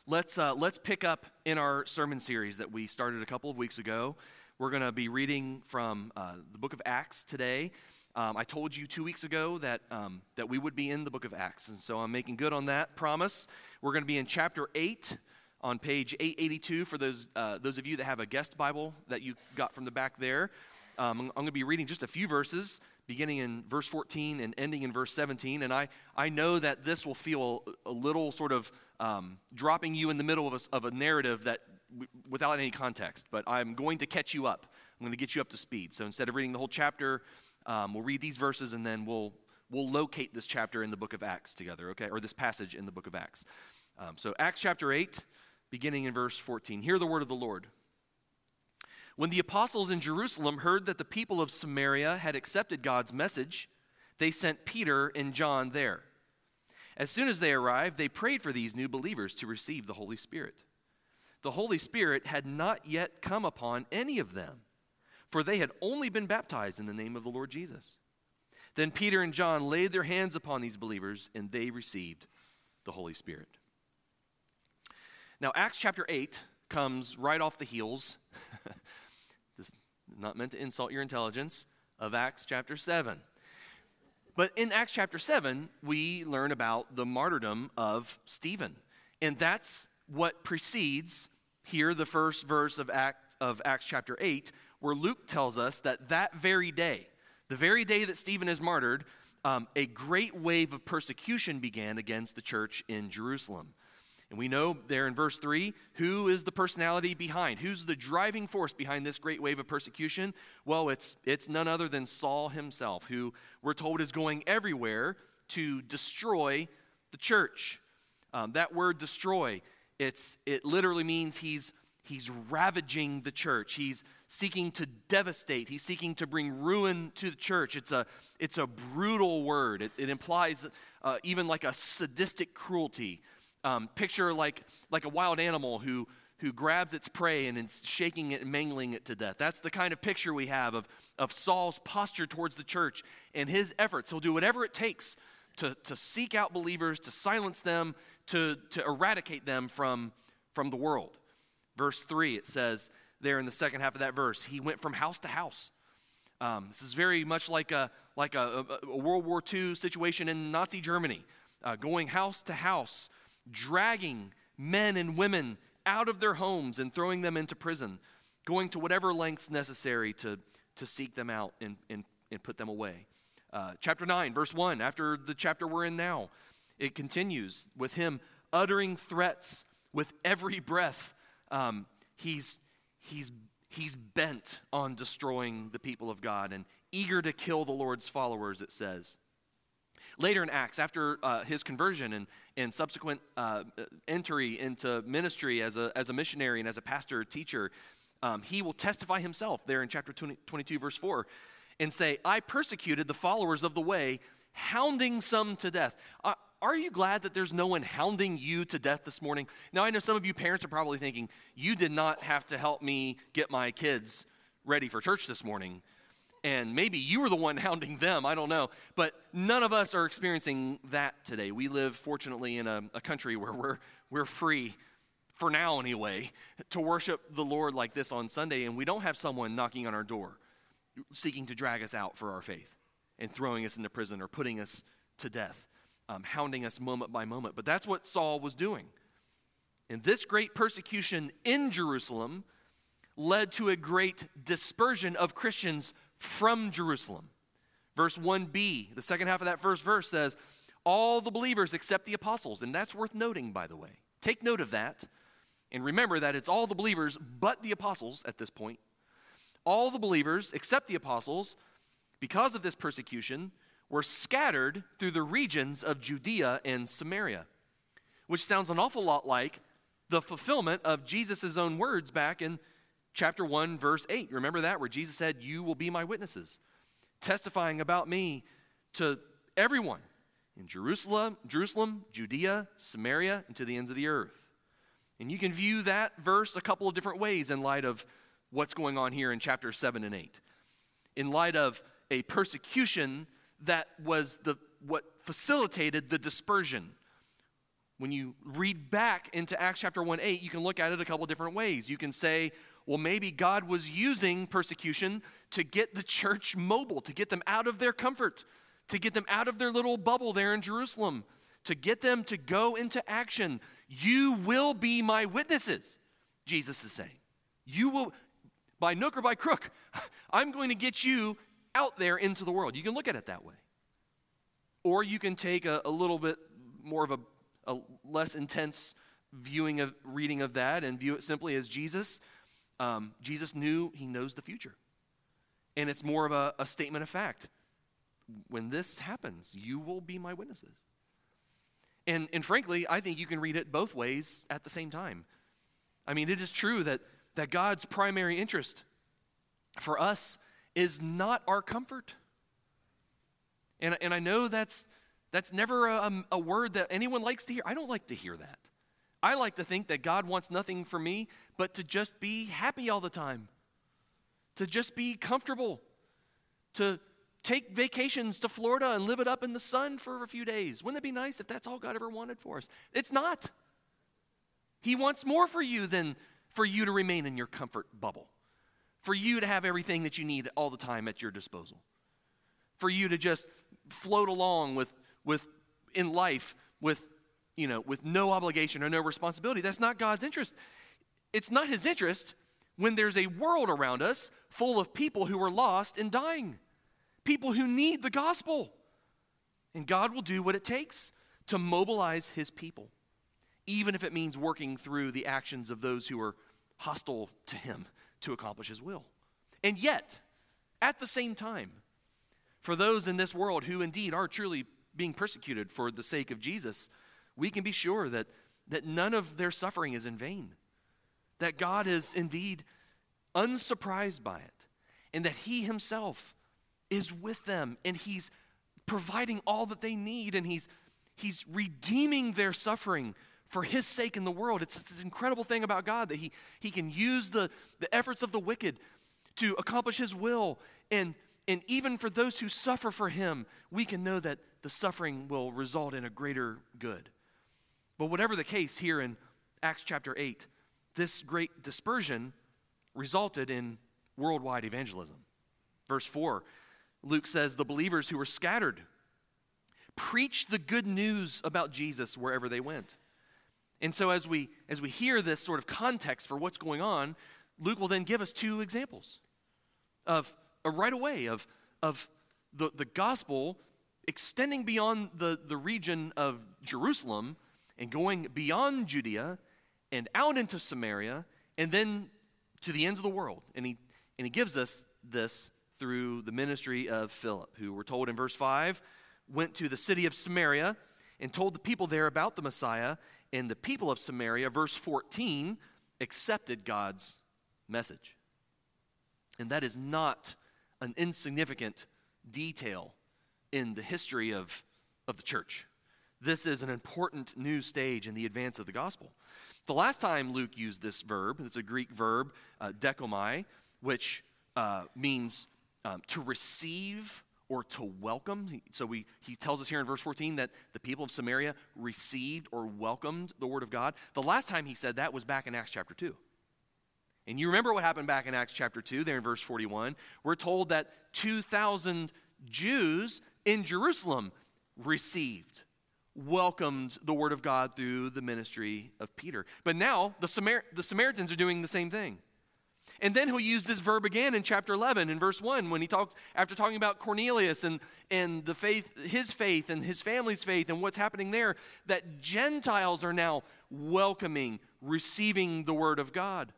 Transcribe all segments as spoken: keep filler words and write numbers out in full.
let's uh, let's pick up in our sermon series that we started a couple of weeks ago. We're going to be reading from uh, the book of Acts today. Um, I told you two weeks ago that um, that we would be in the book of Acts, and so I'm making good on that promise. We're going to be in chapter eight on page eight eighty-two for those uh, those of you that have a guest Bible that you got from the back there. Um, I'm going to be reading just a few verses, beginning in verse fourteen and ending in verse seventeen. And I, I know that this will feel a little sort of um, dropping you in the middle of a, of a narrative that w- without any context. But I'm going to catch you up. I'm going to get you up to speed. So instead of reading the whole chapter, um, we'll read these verses and then we'll we'll locate this chapter in the book of Acts together, okay? Or this passage in the book of Acts. Um, so Acts chapter eight, beginning in verse fourteen. Hear the word of the Lord. When the apostles in Jerusalem heard that the people of Samaria had accepted God's message, they sent Peter and John there. As soon as they arrived, they prayed for these new believers to receive the Holy Spirit. The Holy Spirit had not yet come upon any of them, for they had only been baptized in the name of the Lord Jesus. Then Peter and John laid their hands upon these believers, and they received the Holy Spirit. Now, Acts chapter eight comes right off the heels This is not meant to insult your intelligence, of Acts chapter seven. But in Acts chapter seven, we learn about the martyrdom of Stephen. And that's what precedes here, the first verse of, Act, of Acts chapter eight, where Luke tells us that that very day, the very day that Stephen is martyred, um, a great wave of persecution began against the church in Jerusalem. And we know there in verse three, who is the personality behind? Who's the driving force behind this great wave of persecution? Well, it's it's none other than Saul himself, who we're told is going everywhere to destroy the church. Um, that word destroy, it's it literally means he's he's ravaging the church. He's seeking to devastate. He's seeking to bring ruin to the church. It's a it's a brutal word. It, it implies uh, even like a sadistic cruelty. Um, picture like like a wild animal who who grabs its prey and is shaking it and mangling it to death. That's the kind of picture we have of, of Saul's posture towards the church and his efforts. He'll do whatever it takes to, to seek out believers, to silence them, to, to eradicate them from, from the world. Verse three, it says there in the second half of that verse, he went from house to house. Um, this is very much like a, like a, a World War Two situation in Nazi Germany, uh, going house to house, dragging men and women out of their homes and throwing them into prison, going to whatever lengths necessary to, to seek them out and, and, and put them away. Uh, chapter nine, verse one, after the chapter we're in now, it continues with him uttering threats with every breath. Um, he's, he's, he's bent on destroying the people of God and eager to kill the Lord's followers, it says. Later in Acts, after uh, his conversion and, and subsequent uh, entry into ministry as a, as a missionary and as a pastor or teacher, um, he will testify himself there in chapter twenty, twenty-two, verse four, and say, I persecuted the followers of the way, hounding some to death. Uh, are you glad that there's no one hounding you to death this morning? Now, I know some of you parents are probably thinking, you did not have to help me get my kids ready for church this morning. And maybe you were the one hounding them, I don't know. But none of us are experiencing that today. We live, fortunately, in a, a country where we're we're free, for now anyway, to worship the Lord like this on Sunday. And we don't have someone knocking on our door, seeking to drag us out for our faith and throwing us into prison or putting us to death, um, hounding us moment by moment. But that's what Saul was doing. And this great persecution in Jerusalem led to a great dispersion of Christians from Jerusalem. Verse one b, the second half of that first verse says, all the believers except the apostles. And that's worth noting, by the way. Take note of that. And remember that it's all the believers but the apostles at this point. All the believers except the apostles, because of this persecution, were scattered through the regions of Judea and Samaria, which sounds an awful lot like the fulfillment of Jesus' own words back in chapter one, verse eight. Remember that, where Jesus said, you will be my witnesses, testifying about me to everyone in Jerusalem, Jerusalem, Judea, Samaria, and to the ends of the earth. And you can view that verse a couple of different ways in light of what's going on here in chapters seven and eight. In light of a persecution that was the what facilitated the dispersion. when you read back into Acts chapter one eight, you can look at it a couple different ways. You can say, well, maybe God was using persecution to get the church mobile, to get them out of their comfort, to get them out of their little bubble there in Jerusalem, to get them to go into action. You will be my witnesses, Jesus is saying. You will, by nook or by crook, I'm going to get you out there into the world. You can look at it that way. Or you can take a, a little bit more of a, a less intense viewing of reading of that and view it simply as Jesus. Um, Jesus knew he knows the future. And it's more of a, a statement of fact. When this happens, you will be my witnesses. And, and frankly, I think you can read it both ways at the same time. I mean, it is true that, that God's primary interest for us is not our comfort. And, and I know that's, that's never a, a word that anyone likes to hear. I don't like to hear that. I like to think that God wants nothing for me but to just be happy all the time, to just be comfortable, to take vacations to Florida and live it up in the sun for a few days. Wouldn't it be nice if that's all God ever wanted for us? It's not. He wants more for you than for you to remain in your comfort bubble, for you to have everything that you need all the time at your disposal, for you to just float along with, with in life with, you know, with no obligation or no responsibility. That's not God's interest. It's not his interest when there's a world around us full of people who are lost and dying, people who need the gospel. And God will do what it takes to mobilize his people, even if it means working through the actions of those who are hostile to him to accomplish his will. And yet, at the same time, for those in this world who indeed are truly being persecuted for the sake of Jesus, we can be sure that, that none of their suffering is in vain, that God is indeed unsurprised by it, and that he himself is with them, and he's providing all that they need, and he's, he's redeeming their suffering for his sake in the world. It's this incredible thing about God that he, he can use the, the efforts of the wicked to accomplish his will. And, and even for those who suffer for him, we can know that the suffering will result in a greater good. But whatever the case here in Acts chapter eight, this great dispersion resulted in worldwide evangelism. Verse four, Luke says, the believers who were scattered preached the good news about Jesus wherever they went. And so as we as we hear this sort of context for what's going on, Luke will then give us two examples of uh, right away of, of the, the gospel extending beyond the, the region of Jerusalem and going beyond Judea and out into Samaria and then to the ends of the world. And he and he gives us this through the ministry of Philip, who we're told in verse five, went to the city of Samaria and told the people there about the Messiah. And the people of Samaria, verse fourteen, accepted God's message. And that is not an insignificant detail in the history of, of the church. This is an important new stage in the advance of the gospel. The last time Luke used this verb, it's a Greek verb, uh, dekomai, which uh, means um, to receive or to welcome. So we, he tells us here in verse fourteen that the people of Samaria received or welcomed the word of God. The last time he said that was back in Acts chapter two. And you remember what happened back in Acts chapter two, there in verse forty-one. We're told that two thousand Jews in Jerusalem received, welcomed the word of God through the ministry of Peter. But now the, Samar- the Samaritans are doing the same thing. And then he'll use this verb again in chapter eleven in verse one when he talks, after talking about Cornelius and, and the faith, his faith and his family's faith and what's happening there, that Gentiles are now welcoming, receiving the word of God.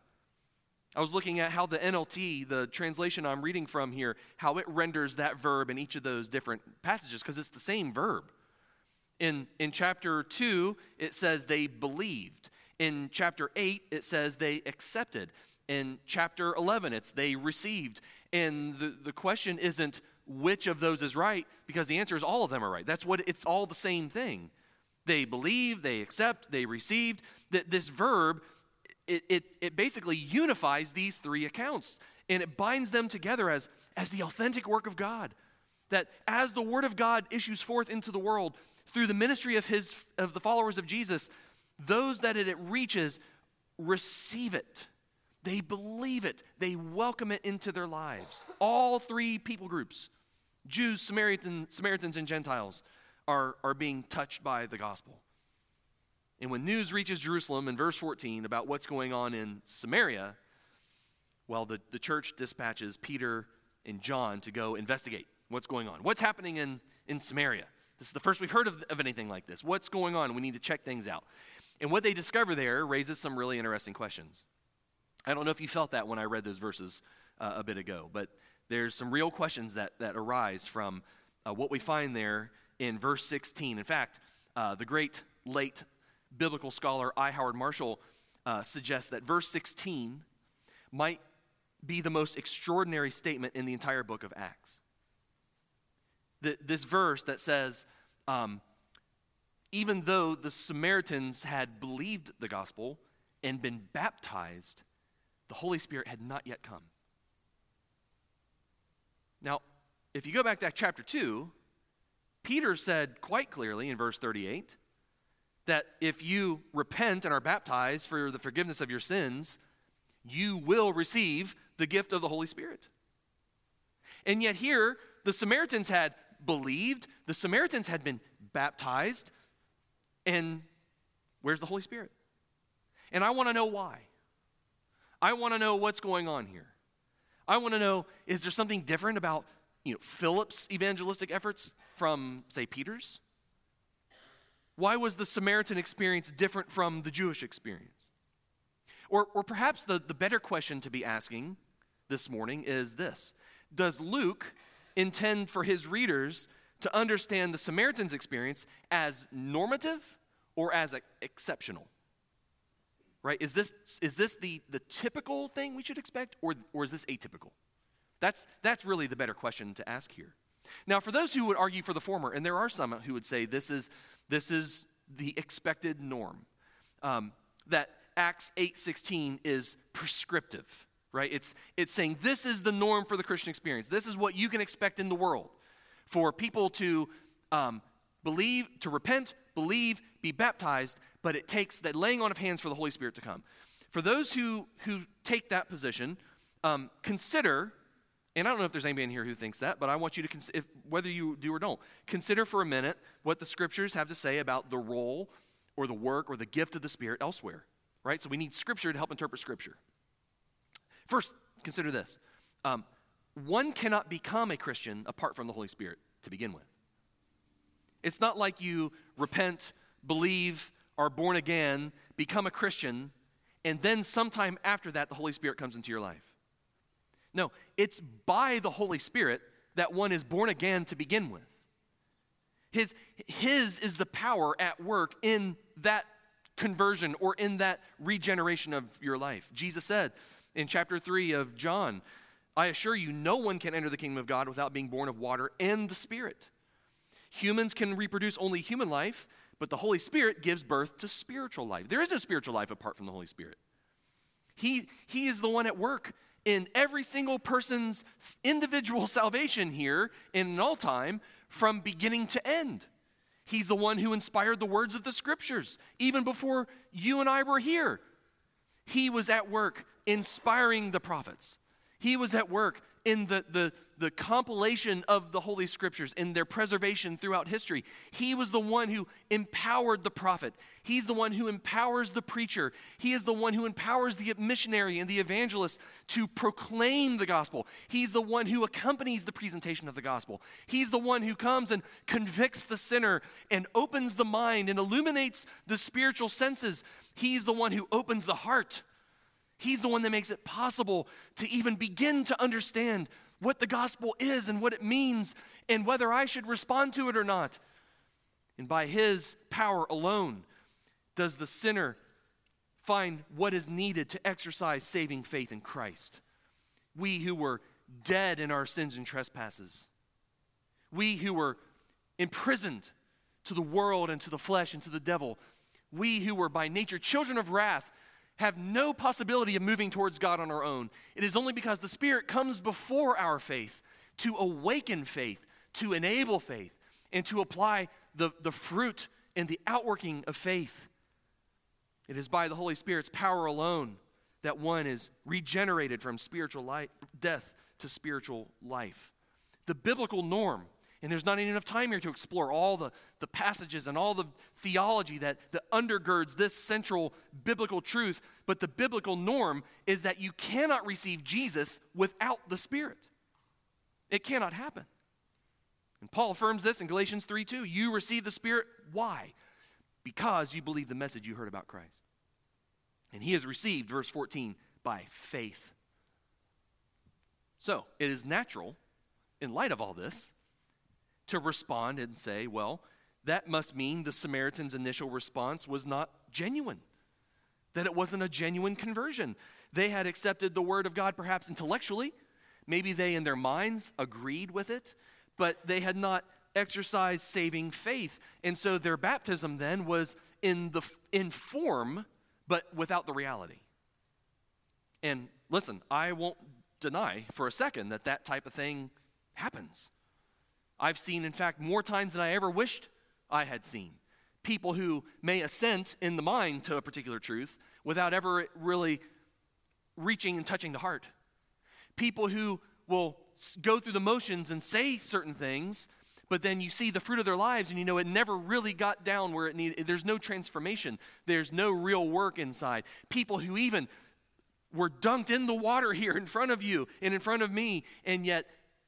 I was looking at how the N L T, the translation I'm reading from here, how it renders that verb in each of those different passages, because it's the same verb. In, in chapter two, it says they believed. In chapter eight, it says they accepted. In chapter eleven, it's they received. And the, the question isn't which of those is right, because the answer is all of them are right. That's what, it's all the same thing. They believe, they accept, they received. That this verb, it, it, it basically unifies these three accounts, and it binds them together as, as the authentic work of God. That as the word of God issues forth into the world, through the ministry of his of the followers of Jesus, those that it reaches receive it. They believe it. They welcome it into their lives. All three people groups, Jews, Samaritans, Samaritans and Gentiles, are, are being touched by the gospel. And when news reaches Jerusalem in verse fourteen about what's going on in Samaria, well, the, the church dispatches Peter and John to go investigate what's going on. What's happening in, in Samaria? This is the first we've heard of, of anything like this. What's going on? We need to check things out. And what they discover there raises some really interesting questions. I don't know if you felt that when I read those verses uh, a bit ago, but there's some real questions that, that arise from uh, what we find there in verse sixteen. In fact, uh, the great late biblical scholar I. Howard Marshall uh, suggests that verse sixteen might be the most extraordinary statement in the entire book of Acts. The, this verse that says, um, even though the Samaritans had believed the gospel and been baptized, the Holy Spirit had not yet come. Now, if you go back to chapter two, Peter said quite clearly in verse thirty-eight that if you repent and are baptized for the forgiveness of your sins, you will receive the gift of the Holy Spirit. And yet here, the Samaritans had believed, the Samaritans had been baptized, and where's the Holy Spirit? And I want to know why. I want to know what's going on here. I want to know, is there something different about, you know, Philip's evangelistic efforts from, say, Peter's? Why was the Samaritan experience different from the Jewish experience? Or, or perhaps the, the better question to be asking this morning is this: does Luke intend for his readers to understand the Samaritan's experience as normative or as a, exceptional? Right? Is this is this the, the typical thing we should expect, or, or is this atypical? That's, that's really the better question to ask here. Now, for those who would argue for the former, and there are some who would say this is, this is the expected norm, um, that Acts eight sixteen is prescriptive, right? It's, it's saying this is the norm for the Christian experience. This is what you can expect in the world, for people to um, believe, to repent, believe, be baptized, but it takes the laying on of hands for the Holy Spirit to come. For those who, who take that position, um, consider, and I don't know if there's anybody in here who thinks that, but I want you to, cons- if, whether you do or don't, consider for a minute what the Scriptures have to say about the role or the work or the gift of the Spirit elsewhere, right? So we need Scripture to help interpret Scripture. First, consider this. Um, one cannot become a Christian apart from the Holy Spirit to begin with. It's not like you repent, believe, are born again, become a Christian, and then sometime after that, the Holy Spirit comes into your life. No, it's by the Holy Spirit that one is born again to begin with. His, his is the power at work in that conversion or in that regeneration of your life. Jesus said in chapter three of John, I assure you, no one can enter the kingdom of God without being born of water and the Spirit. Humans can reproduce only human life, but the Holy Spirit gives birth to spiritual life. There is no spiritual life apart from the Holy Spirit. He, he is the one at work in every single person's individual salvation here in all time from beginning to end. He's the one who inspired the words of the Scriptures even before you and I were here. He was at work inspiring the prophets. He was at work in the, the, the compilation of the Holy Scriptures, in their preservation throughout history. He was the one who empowered the prophet. He's the one who empowers the preacher. He is the one who empowers the missionary and the evangelist to proclaim the gospel. He's the one who accompanies the presentation of the gospel. He's the one who comes and convicts the sinner and opens the mind and illuminates the spiritual senses. He's the one who opens the heart. He's the one that makes it possible to even begin to understand what the gospel is and what it means and whether I should respond to it or not. And by his power alone does the sinner find what is needed to exercise saving faith in Christ. We who were dead in our sins and trespasses, we who were imprisoned to the world and to the flesh and to the devil, we who were by nature children of wrath, have no possibility of moving towards God on our own. It is only because the Spirit comes before our faith to awaken faith, to enable faith. and to apply the, the fruit and the outworking of faith. It is by the Holy Spirit's power alone that one is regenerated from spiritual life, death to spiritual life. The biblical norm, and there's not enough time here to explore all the, the passages and all the theology that, that undergirds this central biblical truth, but the biblical norm is that you cannot receive Jesus without the Spirit. It cannot happen. And Paul affirms this in Galatians three two. You receive the Spirit. Why? Because you believe the message you heard about Christ. And he is received, verse fourteen, by faith. So, it is natural, in light of all this, to respond and say, well, that must mean the Samaritan's initial response was not genuine, that it wasn't a genuine conversion. They had accepted the word of God perhaps intellectually. Maybe they in their minds agreed with it, but they had not exercised saving faith. And so their baptism then was in the in form, but without the reality. And listen, I won't deny for a second that that type of thing happens. I've seen, in fact, more times than I ever wished I had seen. People who may assent in the mind to a particular truth without ever really reaching and touching the heart. People who will go through the motions and say certain things, but then you see the fruit of their lives and you know it never really got down where it needed. There's no transformation. There's no real work inside. People who even were dunked in the water here in front of you and in front of me, and yet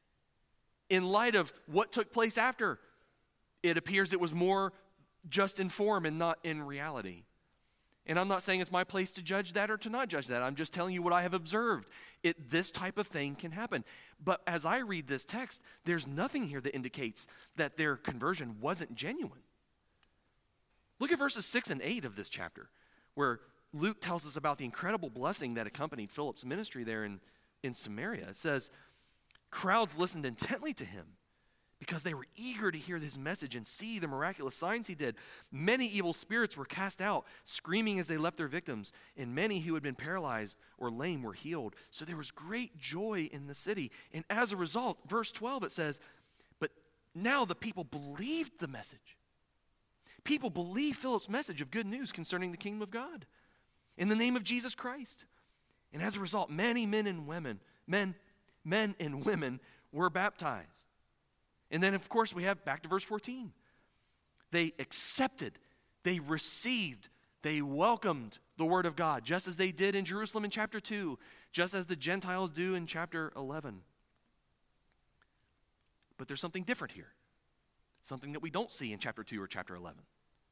in light of what took place after, it appears it was more just in form and not in reality. And I'm not saying it's my place to judge that or to not judge that. I'm just telling you what I have observed. It, this type of thing can happen. But as I read this text, there's nothing here that indicates that their conversion wasn't genuine. Look at verses six and eight of this chapter, where Luke tells us about the incredible blessing that accompanied Philip's ministry there in, in Samaria. It says, crowds listened intently to him because they were eager to hear his message and see the miraculous signs he did. Many evil spirits were cast out, screaming as they left their victims, and many who had been paralyzed or lame were healed. So there was great joy in the city. And as a result, verse twelve, it says, but now the people believed the message. People believed Philip's message of good news concerning the kingdom of God in the name of Jesus Christ. And as a result, many men and women, men, men and women were baptized. And then, of course, we have back to verse fourteen. They accepted, they received, they welcomed the word of God, just as they did in Jerusalem in chapter two, just as the Gentiles do in chapter eleven. But there's something different here, something that we don't see in chapter two or chapter eleven.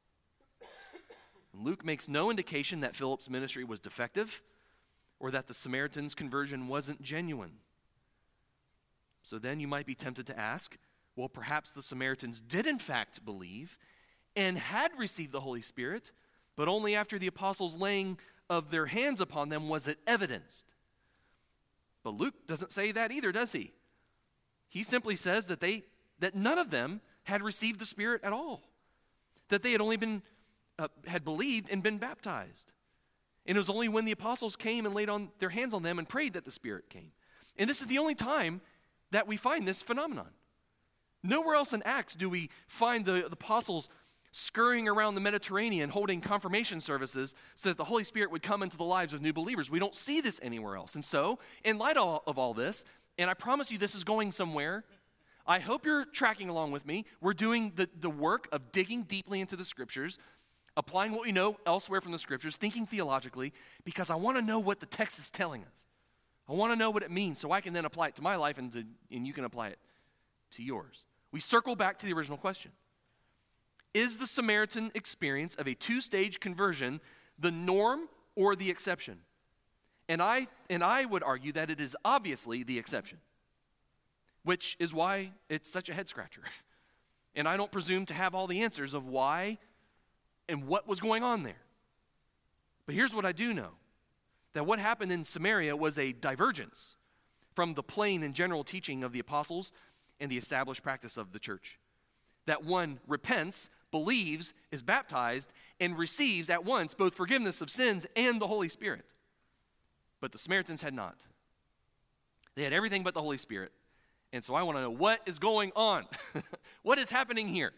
Luke makes no indication that Philip's ministry was defective or that the Samaritan's conversion wasn't genuine. So then you might be tempted to ask, well, perhaps the Samaritans did in fact believe and had received the Holy Spirit, but only after the apostles' laying of their hands upon them was it evidenced. But Luke doesn't say that either, does he? He simply says that they that none of them had received the Spirit at all, that they had only been uh, had believed and been baptized. And it was only when the apostles came and laid on their hands on them and prayed that the Spirit came. And this is the only time that we find this phenomenon. Nowhere else in Acts do we find the, the apostles scurrying around the Mediterranean holding confirmation services so that the Holy Spirit would come into the lives of new believers. We don't see this anywhere else. And so, in light of all, of all this, and I promise you this is going somewhere, I hope you're tracking along with me. We're doing the, the work of digging deeply into the Scriptures, applying what we know elsewhere from the Scriptures, thinking theologically, because I want to know what the text is telling us. I want to know what it means so I can then apply it to my life and, to, and you can apply it to yours. We circle back to the original question. Is the Samaritan experience of a two-stage conversion the norm or the exception? And I, and I would argue that it is obviously the exception, which is why it's such a head-scratcher. And I don't presume to have all the answers of why and what was going on there. But here's what I do know. That what happened in Samaria was a divergence from the plain and general teaching of the apostles and the established practice of the church. That one repents, believes, is baptized, and receives at once both forgiveness of sins and the Holy Spirit. But the Samaritans had not. They had everything but the Holy Spirit, And so I want to know, what is going on? What is happening here?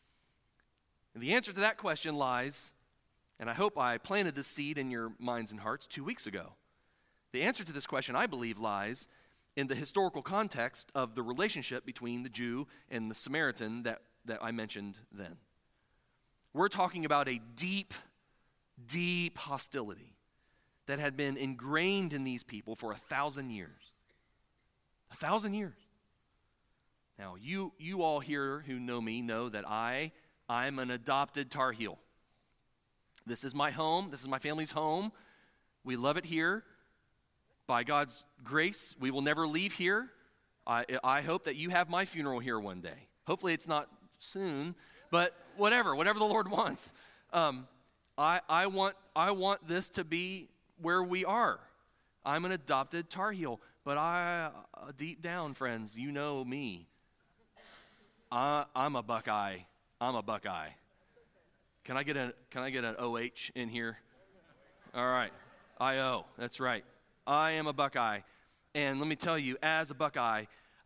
And the answer to that question lies, and I hope I planted this seed in your minds and hearts two weeks ago. The answer to this question, I believe, lies in the historical context of the relationship between the Jew and the Samaritan that, that I mentioned then. We're talking about a deep, deep hostility that had been ingrained in these people for a thousand years. A thousand years. Now, you you all here who know me know that I, I'm an adopted Tar Heel. This is my home. This is my family's home. We love it here. By God's grace, we will never leave here. I, I hope that you have my funeral here one day. Hopefully it's not soon, but whatever, whatever the Lord wants. Um, I, I want I want this to be where we are. I'm an adopted Tar Heel, but I, uh, deep down, friends, you know me. I, I'm a Buckeye. I'm a Buckeye. Can I get a Can I get an O H in here? All right, I O. That's right. I am a Buckeye, and let me tell you, as a Buckeye,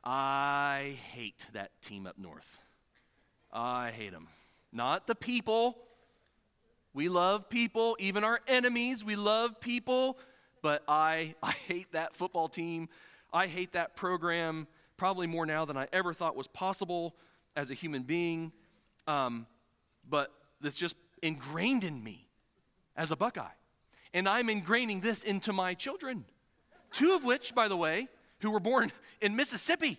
I hate that team up north. I hate them. Not the people. We love people, even our enemies. We love people, but I I hate that football team. I hate that program probably more now than I ever thought was possible as a human being. Um, but it's just ingrained in me as a Buckeye. And I'm ingraining this into my children, two of which, by the way, who were born in Mississippi,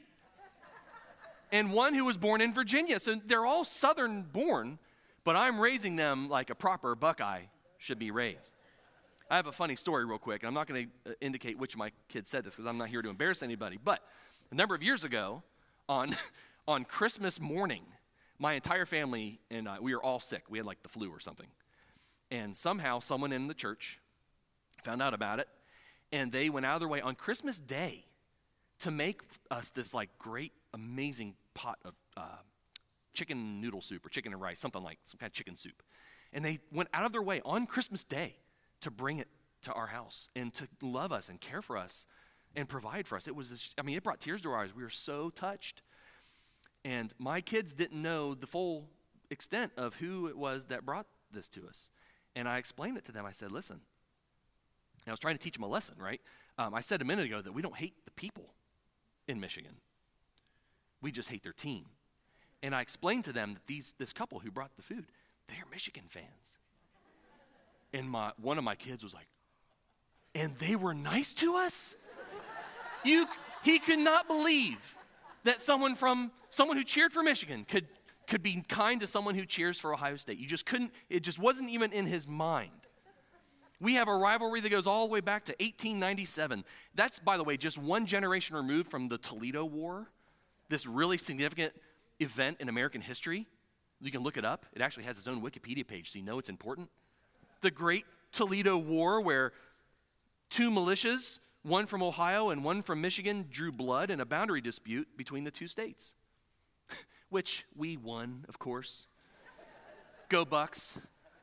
and one who was born in Virginia. So they're all Southern born, but I'm raising them like a proper Buckeye should be raised. I have a funny story real quick, and I'm not going to indicate which of my kids said this because I'm not here to embarrass anybody, but a number of years ago, on, on Christmas morning, my entire family and I, we were all sick. We had like the flu or something. And somehow someone in the church found out about it, and they went out of their way on Christmas Day to make us this like great, amazing pot of uh, chicken noodle soup or chicken and rice, something like some kind of chicken soup. And they went out of their way on Christmas Day to bring it to our house and to love us and care for us and provide for us. It was, this, I mean, it brought tears to our eyes. We were so touched. And my kids didn't know the full extent of who it was that brought this to us. And I explained it to them. I said, listen, and I was trying to teach them a lesson, right? Um, I said a minute ago that we don't hate the people in Michigan. We just hate their team. And I explained to them that these this couple who brought the food, they're Michigan fans. And my one of my kids was like, and they were nice to us? You, he could not believe that someone from someone who cheered for Michigan could could be kind to someone who cheers for Ohio State. You just couldn't, it just wasn't even in his mind. We have a rivalry that goes all the way back to eighteen ninety-seven. That's, by the way, just one generation removed from the Toledo War, this really significant event in American history. You can look it up. It actually has its own Wikipedia page, so you know it's important. The Great Toledo War, where two militias, one from Ohio and one from Michigan, drew blood in a boundary dispute between the two states, which we won, of course. Go Bucks.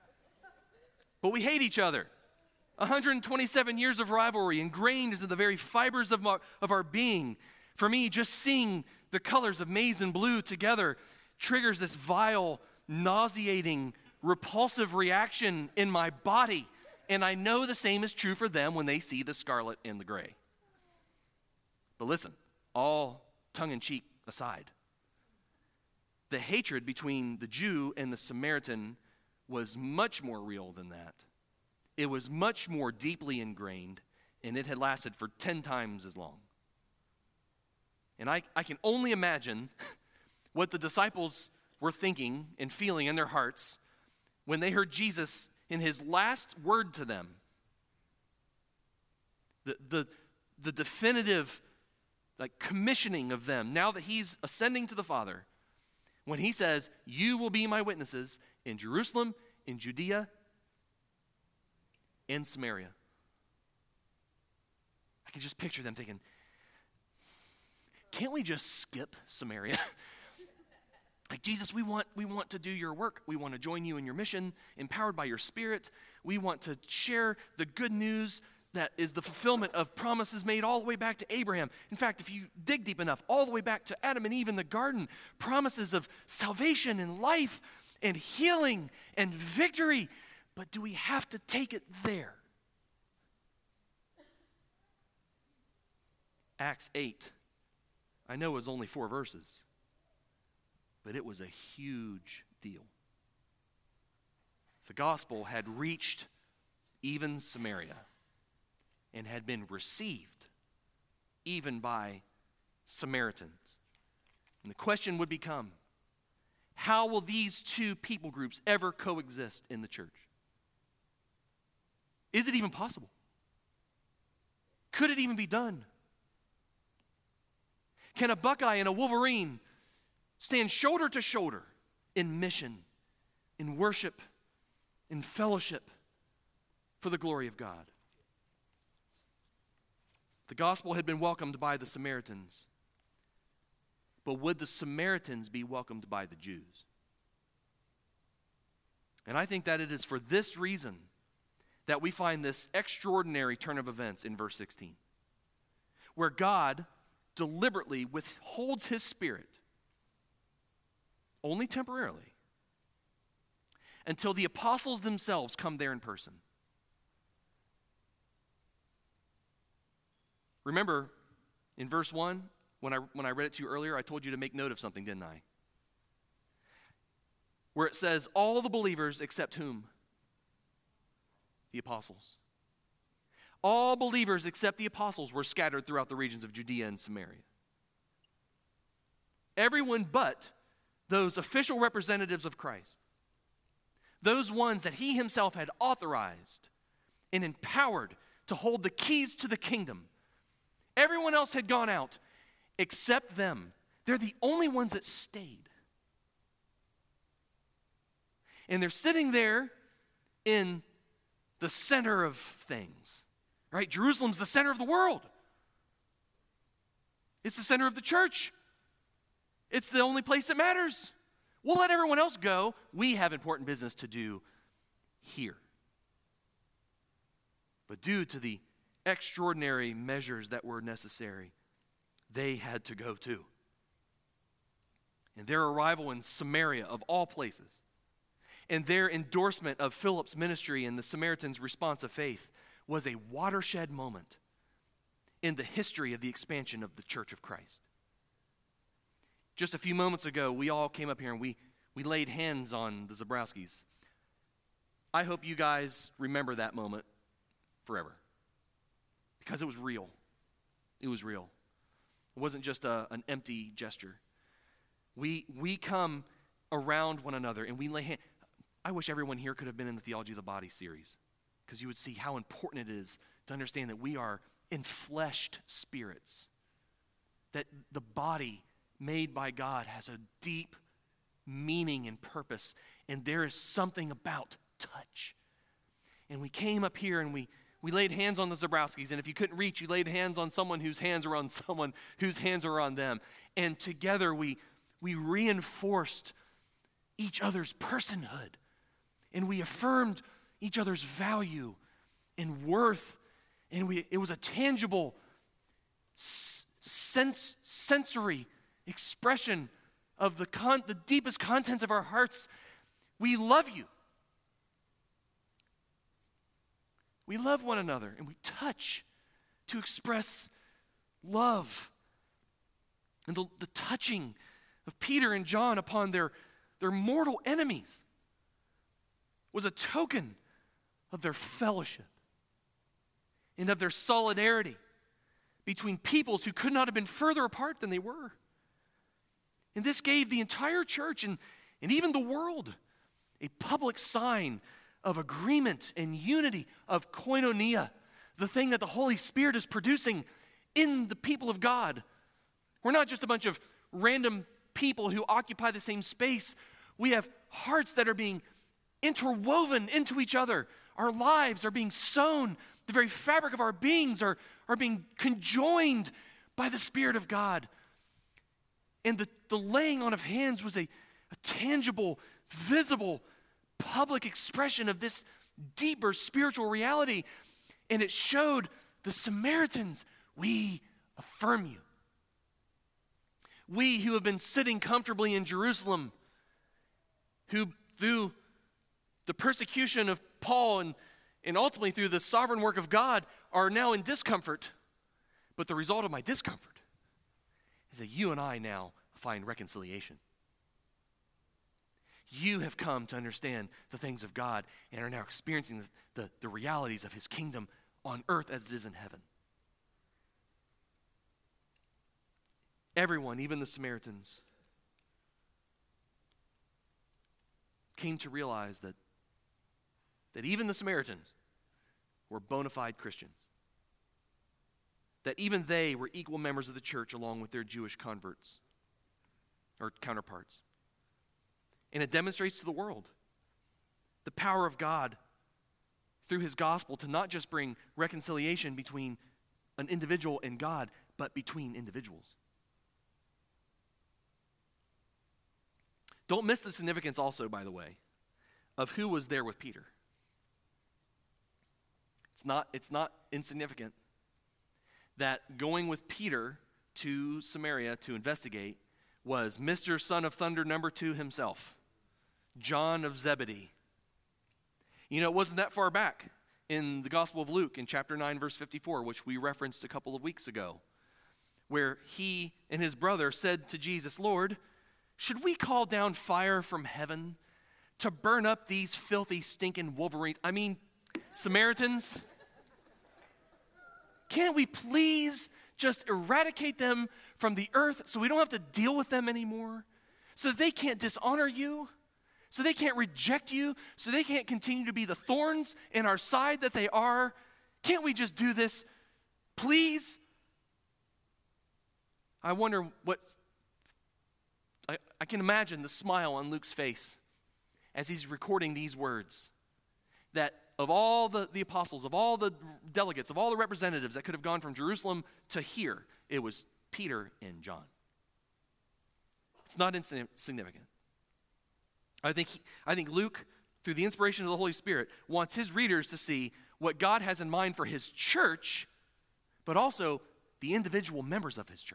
But we hate each other. one hundred twenty-seven years of rivalry ingrained into the very fibers of our, of our being. For me, just seeing the colors of maize and blue together triggers this vile, nauseating, repulsive reaction in my body. And I know the same is true for them when they see the scarlet and the gray. But listen, all tongue-in-cheek aside, the hatred between the Jew and the Samaritan was much more real than that. It was much more deeply ingrained, and it had lasted for ten times as long. And I, I can only imagine what the disciples were thinking and feeling in their hearts when they heard Jesus in his last word to them. The, the, the definitive like commissioning of them, now that he's ascending to the Father, when he says, you will be my witnesses in Jerusalem, in Judea, and Samaria. I can just picture them thinking, can't we just skip Samaria? Like, Jesus, we want we want to do your work. We want to join you in your mission, empowered by your Spirit. We want to share the good news that is the fulfillment of promises made all the way back to Abraham. In fact, if you dig deep enough, all the way back to Adam and Eve in the garden, promises of salvation and life and healing and victory. But do we have to take it there? Acts eight, I know it was only four verses, but it was a huge deal. The gospel had reached even Samaria and had been received even by Samaritans. And the question would become, how will these two people groups ever coexist in the church? Is it even possible? Could it even be done? Can a Buckeye and a Wolverine stand shoulder to shoulder in mission, in worship, in fellowship for the glory of God? The gospel had been welcomed by the Samaritans, but would the Samaritans be welcomed by the Jews? And I think that it is for this reason that we find this extraordinary turn of events in verse sixteen, where God deliberately withholds his Spirit, only temporarily, until the apostles themselves come there in person. Remember, in verse one, when I, when I read it to you earlier, I told you to make note of something, didn't I? Where it says, all the believers except whom? The apostles. All believers except the apostles were scattered throughout the regions of Judea and Samaria. Everyone but those official representatives of Christ, those ones that he himself had authorized and empowered to hold the keys to the kingdom, everyone else had gone out except them. They're the only ones that stayed. And they're sitting there in the center of things, right? Jerusalem's the center of the world. It's the center of the church. It's the only place that matters. We'll let everyone else go. We have important business to do here. But due to the extraordinary measures that were necessary, they had to go too. And their arrival in Samaria, of all places, and their endorsement of Philip's ministry and the Samaritans' response of faith was a watershed moment in the history of the expansion of the Church of Christ. Just a few moments ago, we all came up here and we, we laid hands on the Zabrowskis. I hope you guys remember that moment forever, because it was real. It was real. It wasn't just a, an empty gesture. We, we come around one another and we lay hands. I wish everyone here could have been in the Theology of the Body series, because you would see how important it is to understand that we are enfleshed spirits, that the body made by God has a deep meaning and purpose, and there is something about touch. And we came up here and we, we laid hands on the Zabrowskis, and if you couldn't reach, you laid hands on someone whose hands are on someone whose hands are on them. And together we, we reinforced each other's personhood, and we affirmed each other's value and worth, and we, it was a tangible, sense, sensory expression of the, con, the deepest contents of our hearts. We love you. We love one another, and we touch to express love. And the, the touching of Peter and John upon their, their mortal enemies was a token of their fellowship and of their solidarity between peoples who could not have been further apart than they were. And this gave the entire church and, and even the world a public sign of agreement and unity, of koinonia, the thing that the Holy Spirit is producing in the people of God. We're not just a bunch of random people who occupy the same space. We have hearts that are being interwoven into each other. Our lives are being sown. The very fabric of our beings are, are being conjoined by the Spirit of God. And the, the laying on of hands was a, a tangible, visible, public expression of this deeper spiritual reality. and it showed the Samaritans, we affirm you. We who have been sitting comfortably in Jerusalem, who through the persecution of Paul and, and ultimately through the sovereign work of God are now in discomfort. But the result of my discomfort is that you and I now find reconciliation. You have come to understand the things of God and are now experiencing the, the, the realities of his kingdom on earth as it is in heaven. Everyone, even the Samaritans, came to realize that, that even the Samaritans were bona fide Christians. That even they were equal members of the church along with their Jewish converts or counterparts. And it demonstrates to the world the power of God through his gospel to not just bring reconciliation between an individual and God, but between individuals. Don't miss the significance also, by the way, of who was there with Peter. It's not, it's not insignificant that going with Peter to Samaria to investigate was Mister Son of Thunder number two himself, John of Zebedee. You know, it wasn't that far back in the Gospel of Luke in chapter nine, verse fifty-four, which we referenced a couple of weeks ago, where he and his brother said to Jesus, Lord, should we call down fire from heaven to burn up these filthy, stinking Wolverines? I mean, Samaritans, can't we please just eradicate them from the earth so we don't have to deal with them anymore? So that they can't dishonor you, so they can't reject you, so they can't continue to be the thorns in our side that they are. Can't we just do this, please? I wonder what, I, I can imagine the smile on Luke's face as he's recording these words, that of all the, the apostles, of all the delegates, of all the representatives that could have gone from Jerusalem to here, it was Peter and John. It's not insignificant. I think, he, I think Luke, through the inspiration of the Holy Spirit, wants his readers to see what God has in mind for his church, but also the individual members of his church.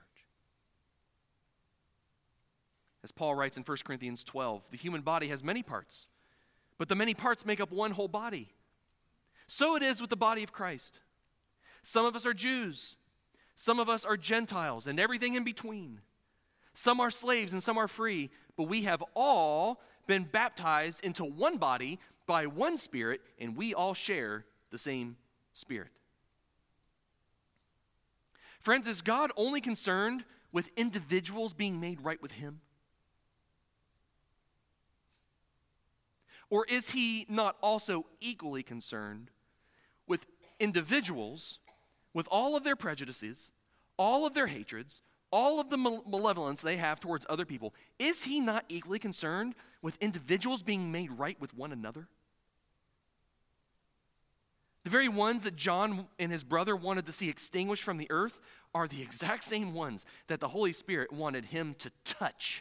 As Paul writes in First Corinthians twelve, the human body has many parts, but the many parts make up one whole body. So it is with the body of Christ. Some of us are Jews, some of us are Gentiles, and everything in between. Some are slaves and some are free, but we have all been baptized into one body by one Spirit, and we all share the same Spirit. Friends, is God only concerned with individuals being made right with him? Or is he not also equally concerned with individuals, with all of their prejudices, all of their hatreds, all of the malevolence they have towards other people? Is he not equally concerned with individuals being made right with one another? The very ones that John and his brother wanted to see extinguished from the earth are the exact same ones that the Holy Spirit wanted him to touch.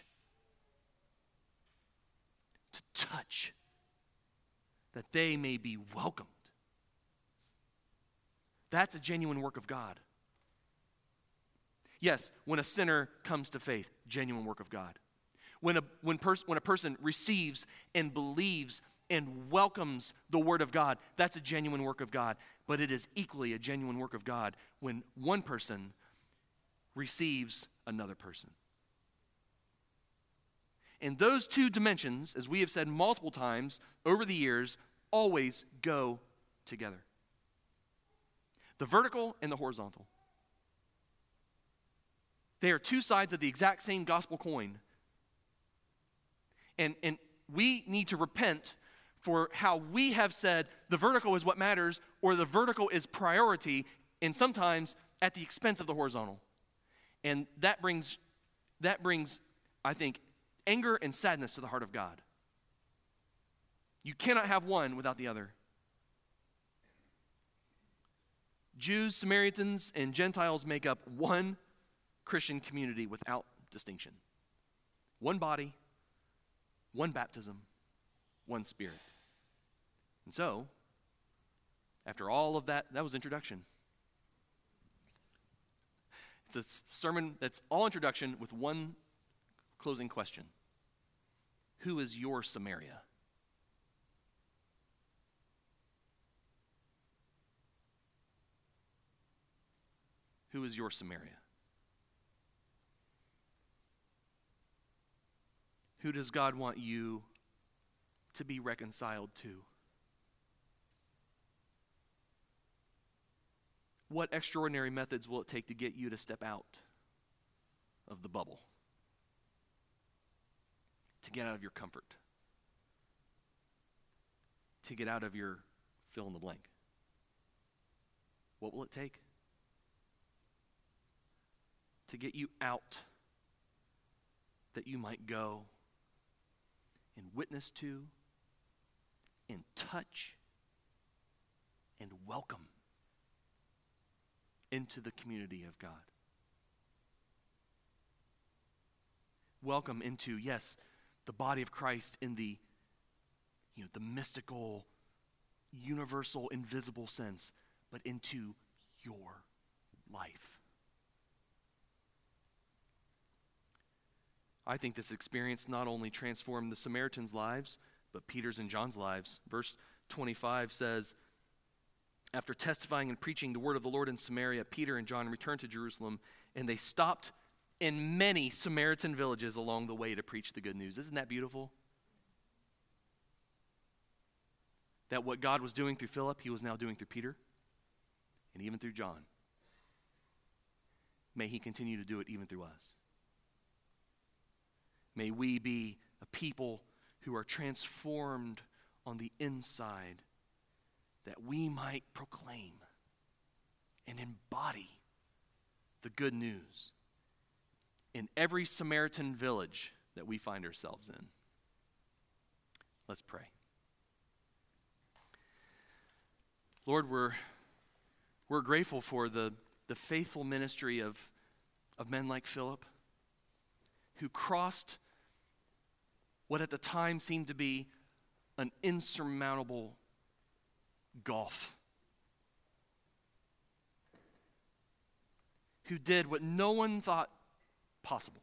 To touch. That they may be welcomed. That's a genuine work of God. Yes, when a sinner comes to faith, genuine work of God. When a, when, pers- when a person receives and believes and welcomes the Word of God, that's a genuine work of God. But it is equally a genuine work of God when one person receives another person. And those two dimensions, as we have said multiple times over the years, always go together. The vertical and the horizontal. They are two sides of the exact same gospel coin. And, and we need to repent for how we have said the vertical is what matters, or the vertical is priority, and sometimes at the expense of the horizontal. And that brings, that brings, I think, anger and sadness to the heart of God. You cannot have one without the other. Jews, Samaritans, and Gentiles make up one Christian community without distinction. One body, one baptism, one Spirit. And so, After all of that, that was introduction. It's a sermon that's all introduction with one closing question. Who is your Samaria? Who is your Samaria? Who does God want you to be reconciled to? What extraordinary methods will it take to get you to step out of the bubble? To get out of your comfort? To get out of your fill in the blank? What will it take? To get you out, that you might go and witness to and touch and welcome into the community of God. Welcome into, yes, the body of Christ in the, you know, the mystical, universal, invisible sense, but into your life. I think this experience not only transformed the Samaritans' lives, but Peter's and John's lives. Verse twenty-five says, after testifying and preaching the word of the Lord in Samaria, Peter and John returned to Jerusalem, and they stopped in many Samaritan villages along the way to preach the good news. Isn't that beautiful? That what God was doing through Philip, he was now doing through Peter, and even through John. May he continue to do it even through us. May we be a people who are transformed on the inside, that we might proclaim and embody the good news in every Samaritan village that we find ourselves in. Let's pray. Lord, we're, we're grateful for the, the faithful ministry of, of men like Philip, who crossed what at the time seemed to be an insurmountable gulf. Who did what no one thought possible.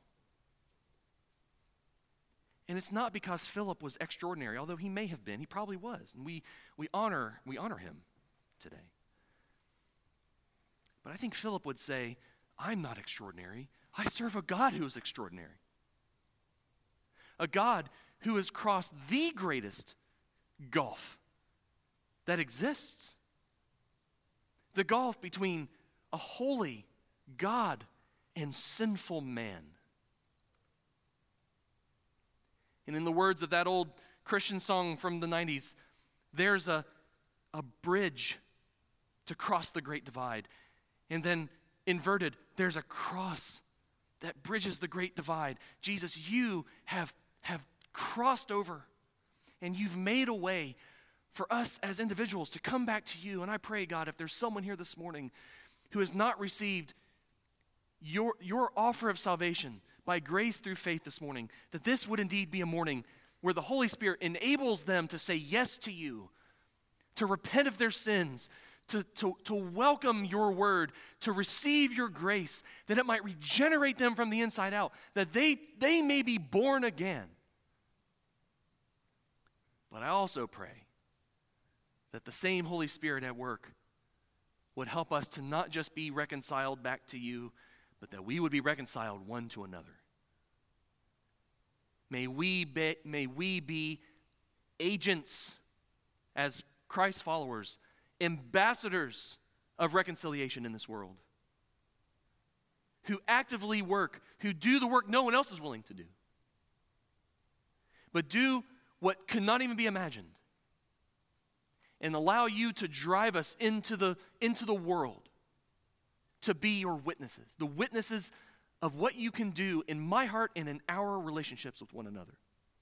And it's not because Philip was extraordinary, although he may have been. He probably was. And we, we honor, we honor him today. But I think Philip would say, I'm not extraordinary. I serve a God who is extraordinary. A God who has crossed the greatest gulf that exists. The gulf between a holy God and sinful man. And in the words of that old Christian song from the nineties, there's a, a bridge to cross the great divide. And then inverted, there's a cross that bridges the great divide. Jesus, you have, have crossed over, and you've made a way for us as individuals to come back to you. And I pray, God, if there's someone here this morning who has not received your, your offer of salvation by grace through faith this morning, that this would indeed be a morning where the Holy Spirit enables them to say yes to you, to repent of their sins, to, to, to welcome your word, to receive your grace, that it might regenerate them from the inside out, that they, they may be born again. But I also pray that the same Holy Spirit at work would help us to not just be reconciled back to you, but that we would be reconciled one to another. May we be, may we be agents as Christ followers, ambassadors of reconciliation in this world, who actively work, who do the work no one else is willing to do, but do what could not even be imagined, and allow you to drive us into the, into the world to be your witnesses, the witnesses of what you can do in my heart and in our relationships with one another.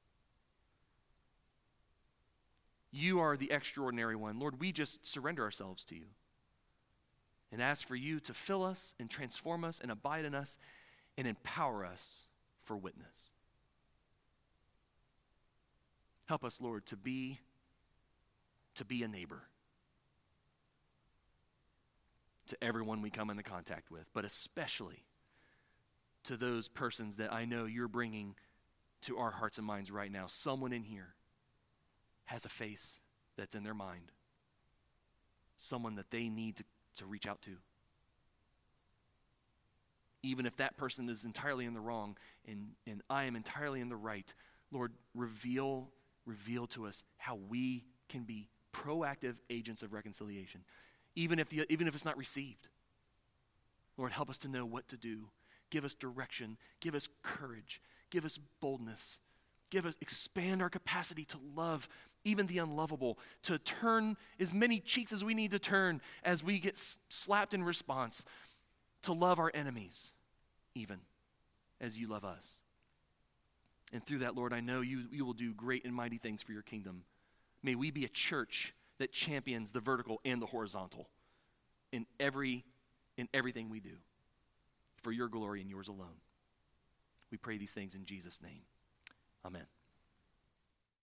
You are the extraordinary one. Lord, we just surrender ourselves to you and ask for you to fill us and transform us and abide in us and empower us for witness. Help us, Lord, to be, to be a neighbor, to everyone we come into contact with, but especially to those persons that I know you're bringing to our hearts and minds right now. Someone in here has a face that's in their mind, someone that they need to, to reach out to. Even if that person is entirely in the wrong and, and I am entirely in the right, Lord, reveal, reveal to us how we can be proactive agents of reconciliation, even if, the, even if it's not received. Lord, help us to know what to do. Give us direction. Give us courage. Give us boldness. Give us, expand our capacity to love even the unlovable, to turn as many cheeks as we need to turn as we get s- slapped in response, to love our enemies even as you love us. And through that, Lord, I know you, you will do great and mighty things for your kingdom. May we be a church that champions the vertical and the horizontal in every in everything we do for your glory and yours alone. We pray these things in Jesus' name. Amen.